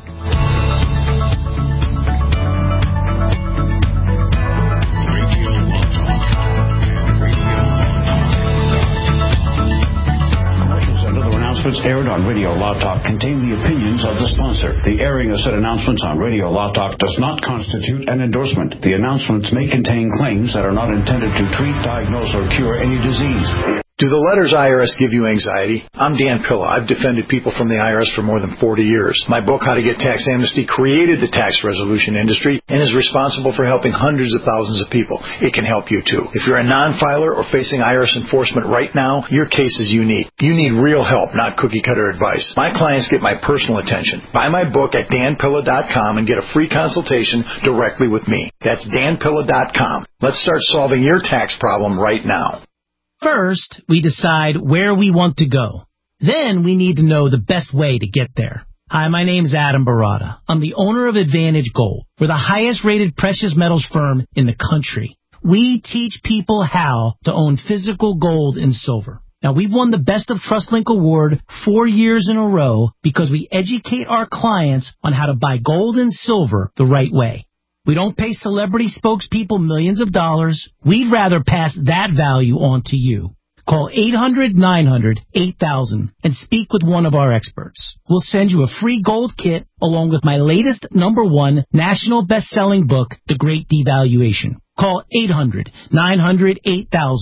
S6: Aired on Radio Law Talk contain the opinions of the sponsor. The airing of said announcements on Radio Law Talk does not constitute an endorsement. The announcements may contain claims that are not intended to treat, diagnose, or cure any disease.
S20: Do the letters IRS give you anxiety? I'm Dan Pilla. I've defended people from the IRS for more than 40 years. My book, How to Get Tax Amnesty, created the tax resolution industry and is responsible for helping hundreds of thousands of people. It can help you too. If you're a non-filer or facing IRS enforcement right now, your case is unique. You need real help, not cookie-cutter advice. My clients get my personal attention. Buy my book at danpilla.com and get a free consultation directly with me. That's danpilla.com. Let's start solving your tax problem right now.
S21: First, we decide where we want to go. Then we need to know the best way to get there. Hi, my name's Adam Barada. I'm the owner of Advantage Gold. We're the highest rated precious metals firm in the country. We teach people how to own physical gold and silver. Now, we've won the Best of TrustLink Award 4 years in a row because we educate our clients on how to buy gold and silver the right way. We don't pay celebrity spokespeople millions of dollars. We'd rather pass that value on to you. Call 800-900-8000 and speak with one of our experts. We'll send you a free gold kit along with my latest #1 national best-selling book, The Great Devaluation. Call 800-900-8000.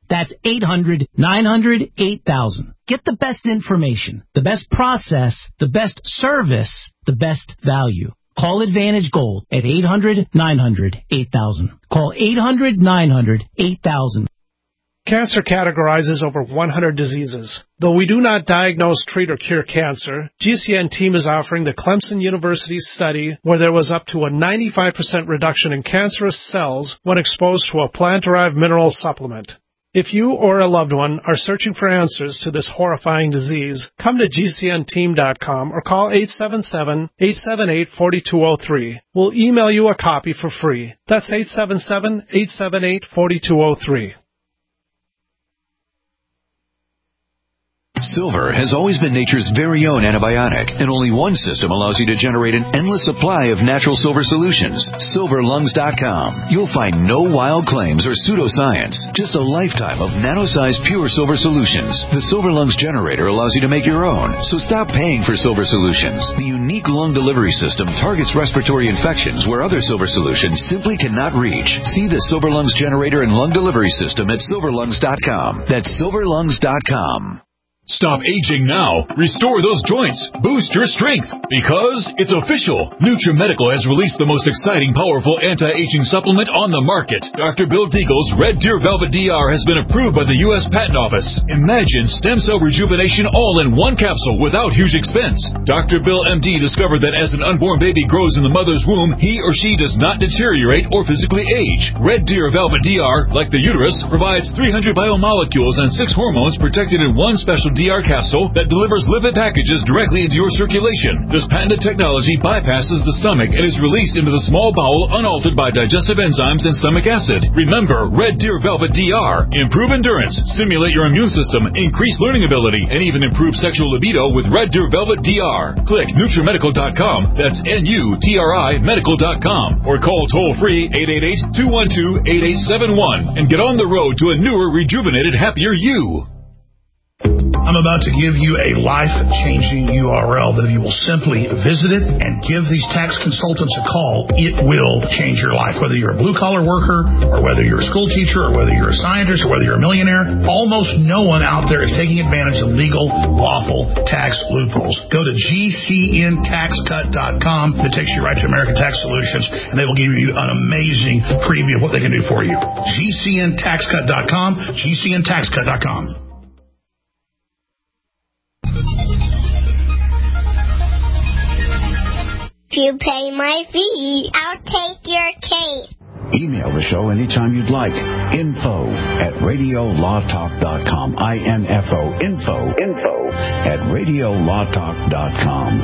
S21: That's 800-900-8000. Get the best information, the best process, the best service, the best value. Call Advantage Gold at 800-900-8000. Call 800-900-8000.
S7: Cancer categorizes over 100 diseases. Though we do not diagnose, treat, or cure cancer, GCN team is offering the Clemson University study where there was up to a 95% reduction in cancerous cells when exposed to a plant-derived mineral supplement. If you or a loved one are searching for answers to this horrifying disease, come to GCNteam.com or call 877-878-4203. We'll email you a copy for free. That's 877-878-4203.
S1: Silver has always been nature's very own antibiotic, and only one system allows you to generate an endless supply of natural silver solutions. SilverLungs.com. You'll find no wild claims or pseudoscience, just a lifetime of nano-sized pure silver solutions. The Silver Lungs generator allows you to make your own, so stop paying for silver solutions. The unique lung delivery system targets respiratory infections where other silver solutions simply cannot reach. See the Silver Lungs generator and lung delivery system at SilverLungs.com. That's SilverLungs.com.
S22: Stop aging now. Restore those joints. Boost your strength. Because it's official. NutriMedical has released the most exciting, powerful anti-aging supplement on the market. Dr. Bill Deagle's Red Deer Velvet DR has been approved by the U.S. Patent Office. Imagine stem cell rejuvenation all in one capsule without huge expense. Dr. Bill MD discovered that as an unborn baby grows in the mother's womb, he or she does not deteriorate or physically age. Red Deer Velvet DR, like the uterus, provides 300 biomolecules and 6 hormones protected in one special DR capsule that delivers lipid packages directly into your circulation. This patented technology bypasses the stomach and is released into the small bowel unaltered by digestive enzymes and stomach acid. Remember, Red Deer Velvet DR. Improve endurance, stimulate your immune system, increase learning ability, and even improve sexual libido with Red Deer Velvet DR. Click NutriMedical.com, that's NUTRI Medical.com, or call toll-free 888-212-8871 and get on the road to a newer, rejuvenated, happier you.
S23: I'm about to give you a life-changing URL that if you will simply visit it and give these tax consultants a call, it will change your life. Whether you're a blue-collar worker or whether you're a school teacher or whether you're a scientist or whether you're a millionaire, almost no one out there is taking advantage of legal, lawful tax loopholes. Go to GCNTaxCut.com. It takes you right to American Tax Solutions, and they will give you an amazing preview of what they can do for you. GCNTaxCut.com, GCNTaxCut.com.
S19: If you pay my fee, I'll take your case.
S6: Email the show anytime you'd like. info@radiolawtalk.com. INFO. info@radiolawtalk.com.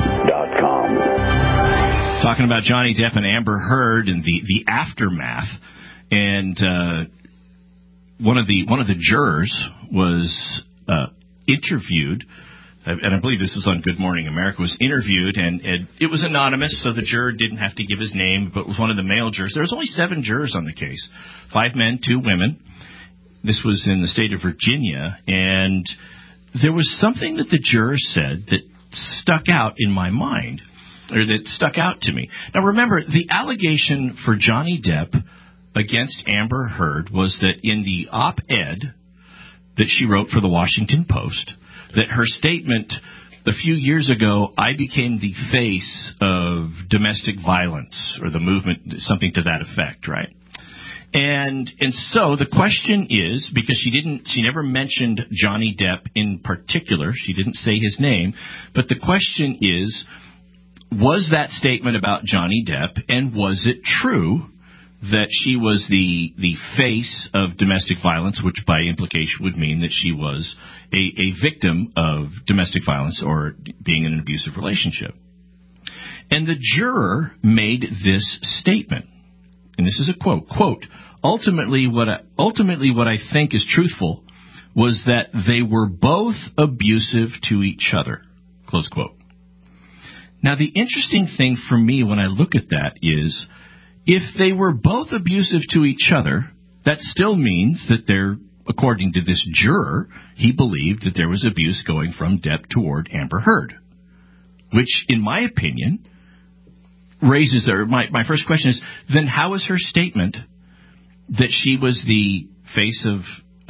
S3: Talking about Johnny Depp and Amber Heard and the aftermath. And one of the jurors was interviewed. And I believe this was on Good Morning America, was interviewed, and it was anonymous, so the juror didn't have to give his name, but was one of the male jurors. There was only 7 jurors on the case, 5 men, 2 women. This was in the state of Virginia, and there was something that the juror said that stuck out in my mind, or that stuck out to me. Now remember, the allegation for Johnny Depp against Amber Heard was that in the op-ed that she wrote for the Washington Post, that her statement a few years ago, I became the face of domestic violence, or the movement, something to that effect, right? And so the question is, because she never mentioned Johnny Depp in particular, she didn't say his name, but the question is, was that statement about Johnny Depp, and was it true that she was the face of domestic violence, which by implication would mean that she was a victim of domestic violence or being in an abusive relationship? And the juror made this statement, and this is a quote, ultimately what I think is truthful was that they were both abusive to each other, close quote. Now, the interesting thing for me when I look at that is, if they were both abusive to each other, that still means that according to this juror, he believed that there was abuse going from Depp toward Amber Heard. Which, in my opinion, raises my first question is, then how is her statement that she was the face of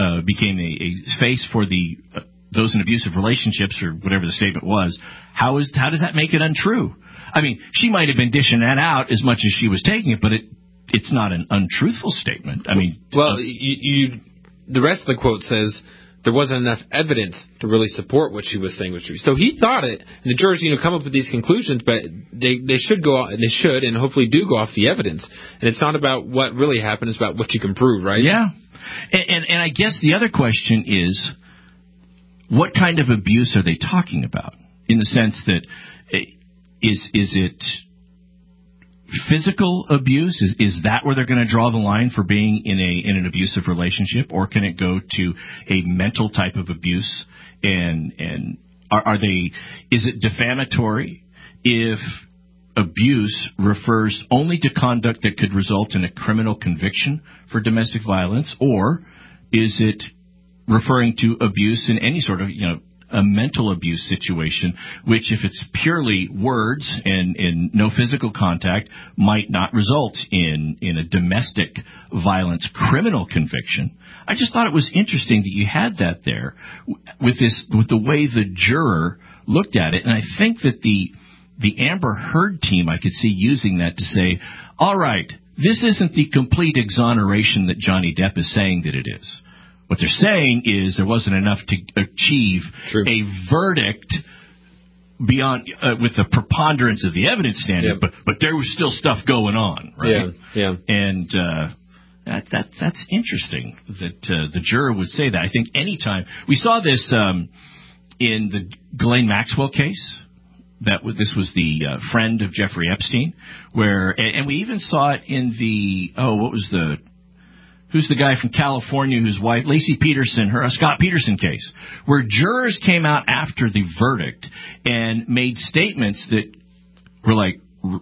S3: became a face for the those in abusive relationships, or whatever the statement was. How does that make it untrue? I mean, she might have been dishing that out as much as she was taking it, but it's not an untruthful statement. I mean,
S4: well, the rest of the quote says there wasn't enough evidence to really support what she was saying was true. So he thought it, and the jurors, come up with these conclusions, but they should go, and they should, and hopefully do go off the evidence. And it's not about what really happened; it's about what you can prove, right?
S3: Yeah. And I guess the other question is, what kind of abuse are they talking about? In the sense that is it physical abuse? Is that where they're going to draw the line for being in an abusive relationship, or can it go to a mental type of abuse? And are they? Is it defamatory if abuse refers only to conduct that could result in a criminal conviction for domestic violence, or is it referring to abuse in any sort of a mental abuse situation, which, if it's purely words and no physical contact, might not result in a domestic violence criminal conviction. I just thought it was interesting that you had that there with the way the juror looked at it. And I think that the Amber Heard team, I could see using that to say, all right, this isn't the complete exoneration that Johnny Depp is saying that it is. What they're saying is there wasn't enough to achieve a verdict beyond with the preponderance of the evidence standard, but there was still stuff going on, right?
S4: Yeah.
S3: And that's interesting that the juror would say that. I think anytime we saw this in the Ghislaine Maxwell case. This was the friend of Jeffrey Epstein, and we even saw it in who's the guy from California whose wife, Lacey Peterson, her Scott Peterson case, where jurors came out after the verdict and made statements that were like,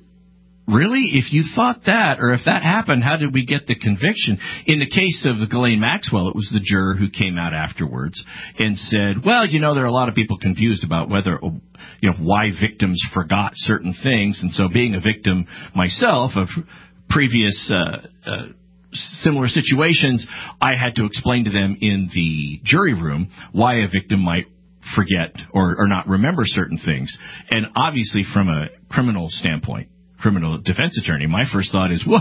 S3: really? If you thought that, or if that happened, how did we get the conviction? In the case of the Ghislaine Maxwell, it was the juror who came out afterwards and said, well, there are a lot of people confused about why victims forgot certain things. And so being a victim myself of previous similar situations, I had to explain to them in the jury room why a victim might forget or not remember certain things. And obviously from a criminal standpoint, criminal defense attorney, my first thought is,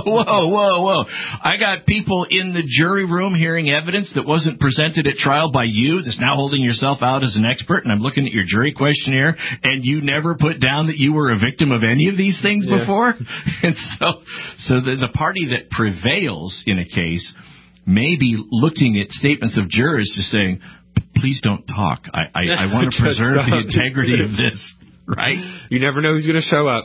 S3: whoa. I got people in the jury room hearing evidence that wasn't presented at trial by you, that's now holding yourself out as an expert, and I'm looking at your jury questionnaire, and you never put down that you were a victim of any of these things before? And so the party that prevails in a case may be looking at statements of jurors just saying, please don't talk. I want to preserve the integrity of this, right?
S4: You never know who's going to show up.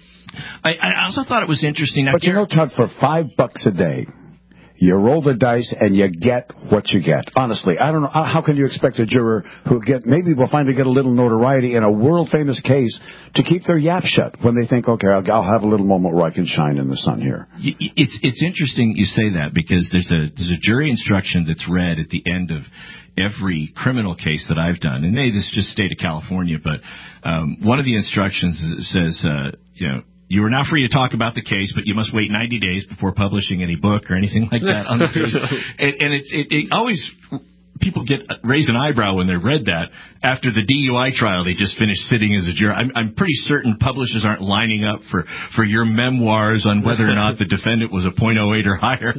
S3: I also thought it was interesting.
S5: But Todd, for $5 a day, you roll the dice and you get what you get. Honestly, I don't know. How can you expect a juror who maybe will finally get a little notoriety in a world-famous case to keep their yap shut when they think, okay, I'll have a little moment where I can shine in the sun here?
S3: It's interesting you say that, because there's a jury instruction that's read at the end of every criminal case that I've done. And this is just state of California, but one of the instructions says, you are now free to talk about the case, but you must wait 90 days before publishing any book or anything like that on the case. And it always, people raise an eyebrow when they've read that. After the DUI trial, they just finished sitting as a juror. I'm pretty certain publishers aren't lining up for your memoirs on whether or not the defendant was a .08 or higher.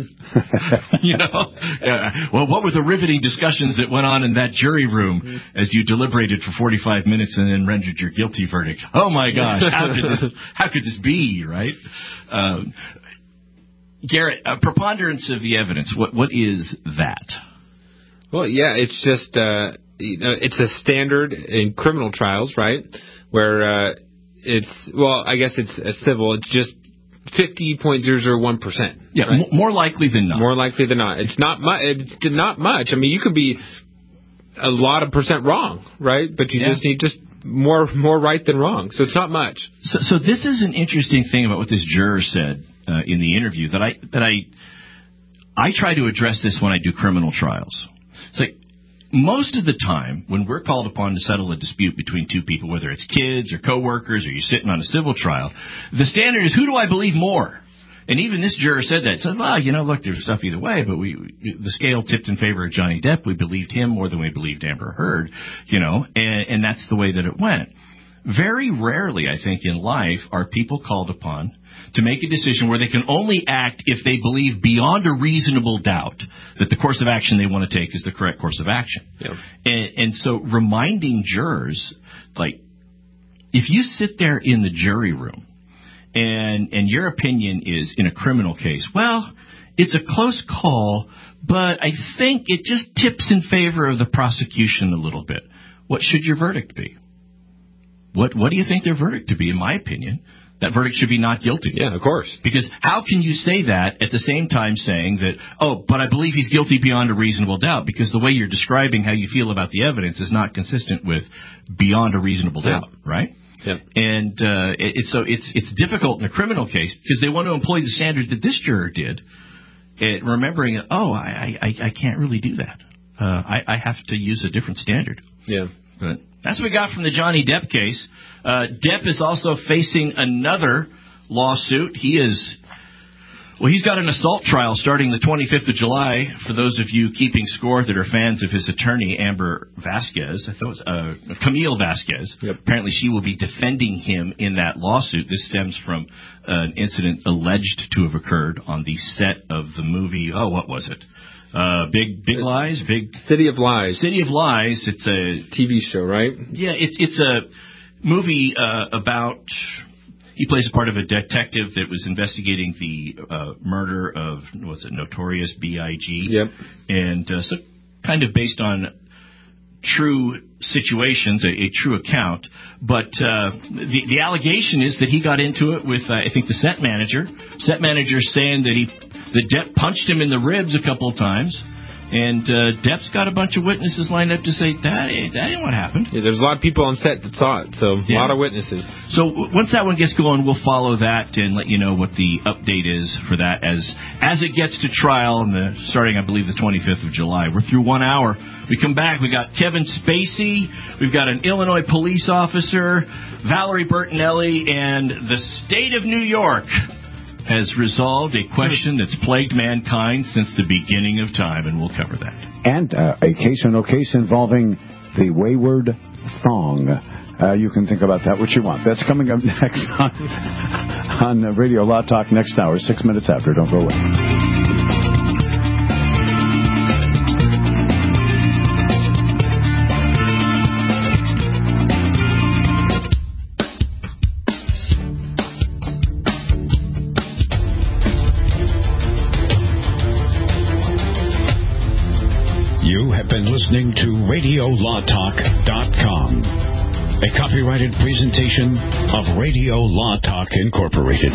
S3: Well, what were the riveting discussions that went on in that jury room as you deliberated for 45 minutes and then rendered your guilty verdict? Oh my gosh, how could this be, right? Garrett, preponderance of the evidence, what is that?
S4: Well, yeah, it's just, it's a standard in criminal trials, right? Where I guess it's a civil, it's just 50.001%.
S3: Yeah, right? More likely than not.
S4: More likely than not. It's not much. It's not much. I mean, you could be a lot of percent wrong, right? But you just need more right than wrong. So it's not much.
S3: So this is an interesting thing about what this juror said in the interview that I try to address this when I do criminal trials. It's like, most of the time, when we're called upon to settle a dispute between two people, whether it's kids or coworkers or you're sitting on a civil trial, the standard is, who do I believe more? And even this juror said that. Said, well, look, there's stuff either way, but the scale tipped in favor of Johnny Depp. We believed him more than we believed Amber Heard, and that's the way that it went. Very rarely, I think, in life are people called upon to make a decision where they can only act if they believe beyond a reasonable doubt that the course of action they want to take is the correct course of action.
S4: Yeah.
S3: And so reminding jurors, like, if you sit there in the jury room and your opinion is in a criminal case, well, it's a close call, but I think it just tips in favor of the prosecution a little bit. What should your verdict be? What do you think their verdict to be? In my opinion, that verdict should be not guilty.
S4: Yeah, of course.
S3: Because how can you say that at the same time saying that, but I believe he's guilty beyond a reasonable doubt? Because the way you're describing how you feel about the evidence is not consistent with beyond a reasonable doubt, right?
S4: Yeah.
S3: And it's difficult in a criminal case because they want to employ the standard that this juror did, remembering, I can't really do that. I have to use a different standard.
S4: Yeah.
S3: But that's what we got from the Johnny Depp case. Depp is also facing another lawsuit. He's got an assault trial starting the 25th of July. For those of you keeping score that are fans of his attorney, Amber Vasquez, I thought it was Camille Vasquez.
S4: Yep. Apparently
S3: she will be defending him in that lawsuit. This stems from an incident alleged to have occurred on the set of the movie. What was it? Big Lies?
S4: City of Lies.
S3: City of Lies. It's a
S4: TV show, right?
S3: Yeah, it's a movie about... He plays a part of a detective that was investigating the murder of, Notorious B.I.G.
S4: Yep.
S3: And so kind of based on true situations, a true account. But the allegation is that he got into it with, I think, the set manager. Set manager saying that Depp punched him in the ribs a couple of times. And Depp's got a bunch of witnesses lined up to say, that ain't what happened.
S4: Yeah, there's a lot of people on set that saw it, so a lot of witnesses.
S3: So once that one gets going, we'll follow that and let you know what the update is for that as it gets to trial, starting, I believe, the 25th of July. We're through 1 hour. We come back, we got Kevin Spacey, we've got an Illinois police officer, Valerie Bertinelli, and the state of New York has resolved a question that's plagued mankind since the beginning of time, and we'll cover that. And
S5: a case or no case involving the wayward thong. You can think about that what you want. That's coming up next on Radio Law Talk next hour, 6 minutes after. Don't go away.
S6: Listening to RadioLawTalk.com, a copyrighted presentation of Radio Law Talk Incorporated.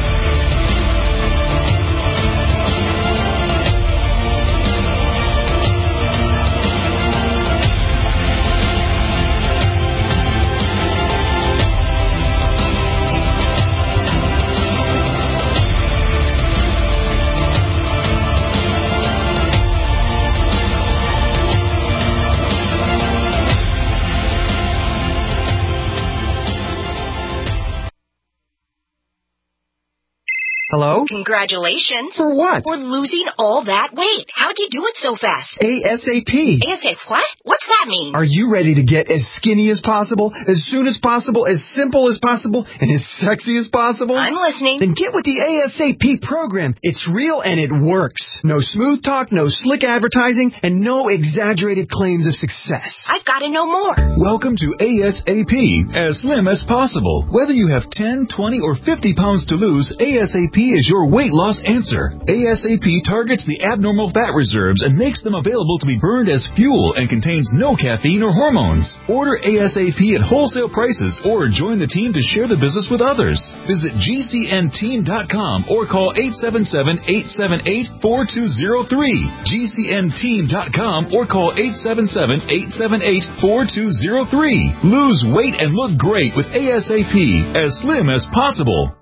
S2: Hello?
S8: Congratulations.
S2: For what?
S8: For losing all that weight. How'd you do it so fast?
S2: ASAP.
S8: ASAP what? What's that mean?
S2: Are you ready to get as skinny as possible, as soon as possible, as simple as possible, and as sexy as possible?
S8: I'm listening.
S2: Then get with the ASAP program. It's real and it works. No smooth talk, no slick advertising, and no exaggerated claims of success.
S8: I've got to know more.
S22: Welcome to ASAP, as slim as possible. Whether you have 10, 20, or 50 pounds to lose, ASAP is your weight loss answer. ASAP targets the abnormal fat reserves and makes them available to be burned as fuel and contains no caffeine or hormones. Order ASAP at wholesale prices or join the team to share the business with others. Visit GCNteam.com or call 877-878-4203. GCNteam.com or call 877-878-4203. Lose weight and look great with ASAP, as slim as possible.